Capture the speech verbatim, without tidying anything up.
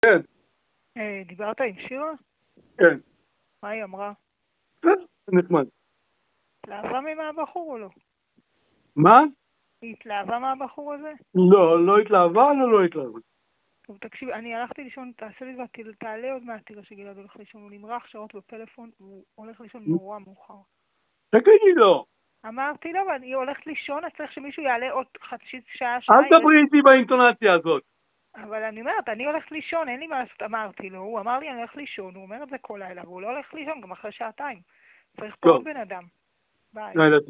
כן. אה, דיברת עם שירה? כן. מה היא אמרה? בסדר, נחמד. התלהבה מהבחור או לא? מה? היא התלהבה מהבחור הזה? לא, לא התלהבה, לא, לא התלהבה. טוב, תקשיב, אני הלכתי לישון, תעשה לי ואתה תעלה עוד מעט, תראה שגלעד הולך לישון, הוא נמרח שעות בפלאפון, הוא הולך לישון נורא מאוחר. תגידי לו. אמרתי לו, ואני הולכת לישון, אז צריך שמישהו יעלה עוד חצי שעה, שעה. אל תדברי איתי באינטונציה הזאת. אבל אני אומרת, אני הולכת לישון, אין לי מה לעשות, אמרתי לו, הוא אמר לי אני הולך לישון, הוא אומר את זה כל לילה, והוא לא הולך לישון גם אחרי שעתיים. צריך פה עוד בן אדם. ביי.